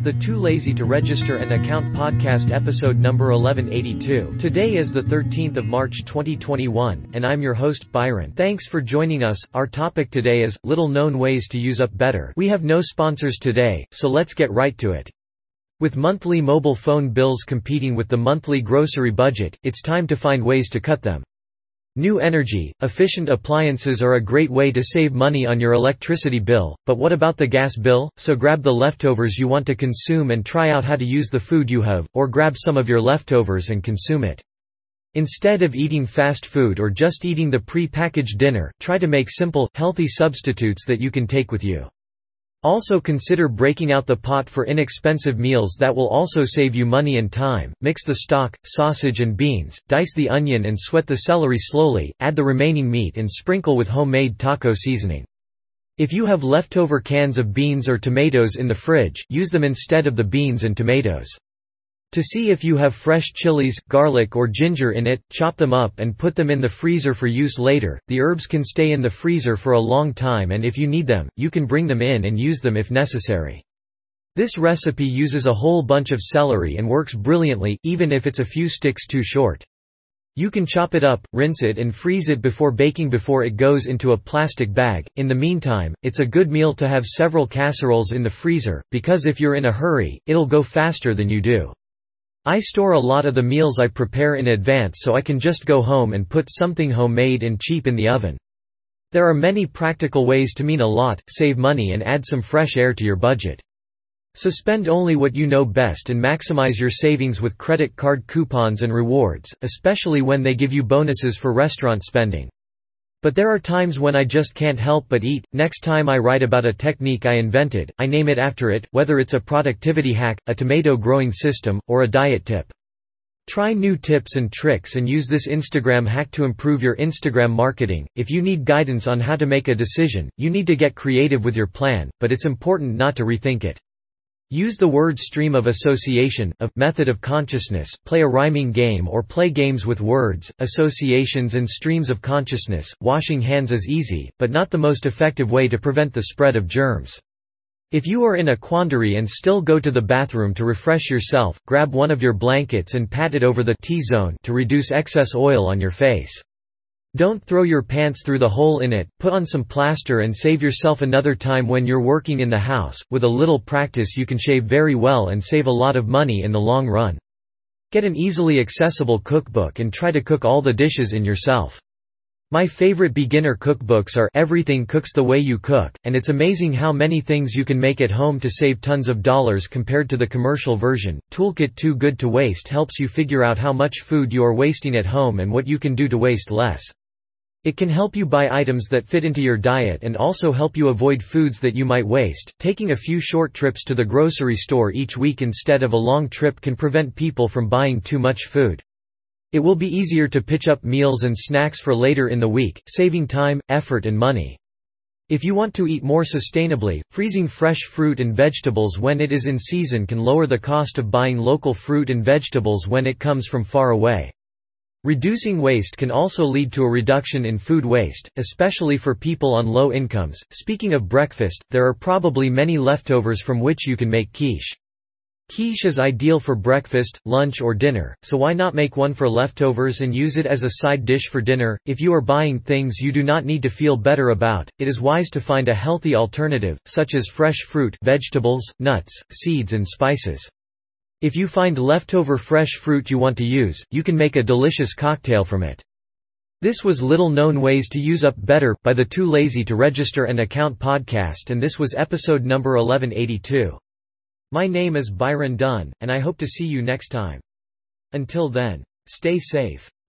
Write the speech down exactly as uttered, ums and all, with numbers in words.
The Too Lazy to Register an Account podcast episode number eleven eighty-two. Today is the thirteenth of March twenty twenty-one, and I'm your host Byron. Thanks for joining us. Our topic today is, little known ways to use up better. We have no sponsors today, so let's get right to it. With monthly mobile phone bills competing with the monthly grocery budget, it's time to find ways to cut them. New energy, efficient appliances are a great way to save money on your electricity bill, but what about the gas bill? So grab the leftovers you want to consume and try out how to use the food you have, or grab some of your leftovers and consume it. Instead of eating fast food or just eating the pre-packaged dinner, try to make simple, healthy substitutes that you can take with you. Also consider breaking out the pot for inexpensive meals that will also save you money and time. Mix the stock, sausage and beans, dice the onion and sweat the celery slowly, add the remaining meat and sprinkle with homemade taco seasoning. If you have leftover cans of beans or tomatoes in the fridge, use them instead of the beans and tomatoes. To see if you have fresh chilies, garlic or ginger in it, chop them up and put them in the freezer for use later. The herbs can stay in the freezer for a long time, and if you need them, you can bring them in and use them if necessary. This recipe uses a whole bunch of celery and works brilliantly, even if it's a few sticks too short. You can chop it up, rinse it and freeze it before baking before it goes into a plastic bag. In the meantime, it's a good meal to have several casseroles in the freezer, because if you're in a hurry, it'll go faster than you do. I store a lot of the meals I prepare in advance so I can just go home and put something homemade and cheap in the oven. There are many practical ways to mean a lot, save money and add some fresh air to your budget. So spend only what you know best and maximize your savings with credit card coupons and rewards, especially when they give you bonuses for restaurant spending. But there are times when I just can't help but eat. Next time I write about a technique I invented, I name it after it, whether it's a productivity hack, a tomato growing system, or a diet tip. Try new tips and tricks and use this Instagram hack to improve your Instagram marketing. If you need guidance on how to make a decision, you need to get creative with your plan, but it's important not to rethink it. Use the word stream of association, of method of consciousness, play a rhyming game or play games with words, associations and streams of consciousness. Washing hands is easy, but not the most effective way to prevent the spread of germs. If you are in a quandary and still go to the bathroom to refresh yourself, grab one of your blankets and pat it over the T-zone to reduce excess oil on your face. Don't throw your pants through the hole in it, put on some plaster and save yourself another time when you're working in the house. With a little practice you can shave very well and save a lot of money in the long run. Get an easily accessible cookbook and try to cook all the dishes in yourself. My favorite beginner cookbooks are Everything Cooks the Way You Cook, and it's amazing how many things you can make at home to save tons of dollars compared to the commercial version. Toolkit Too Good to Waste helps you figure out how much food you are wasting at home and what you can do to waste less. It can help you buy items that fit into your diet and also help you avoid foods that you might waste. Taking a few short trips to the grocery store each week instead of a long trip can prevent people from buying too much food. It will be easier to pitch up meals and snacks for later in the week, saving time, effort and money. If you want to eat more sustainably, freezing fresh fruit and vegetables when it is in season can lower the cost of buying local fruit and vegetables when it comes from far away. Reducing waste can also lead to a reduction in food waste, especially for people on low incomes. Speaking of breakfast, there are probably many leftovers from which you can make quiche. Quiche is ideal for breakfast, lunch or dinner, so why not make one for leftovers and use it as a side dish for dinner? If you are buying things you do not need to feel better about, it is wise to find a healthy alternative, such as fresh fruit, vegetables, nuts, seeds and spices. If you find leftover fresh fruit you want to use, you can make a delicious cocktail from it. This was Little Known Ways to Use Up Better, by the Too Lazy to Register an Account podcast, and this was episode number eleven eighty-two. My name is Byron Dunn, and I hope to see you next time. Until then, stay safe.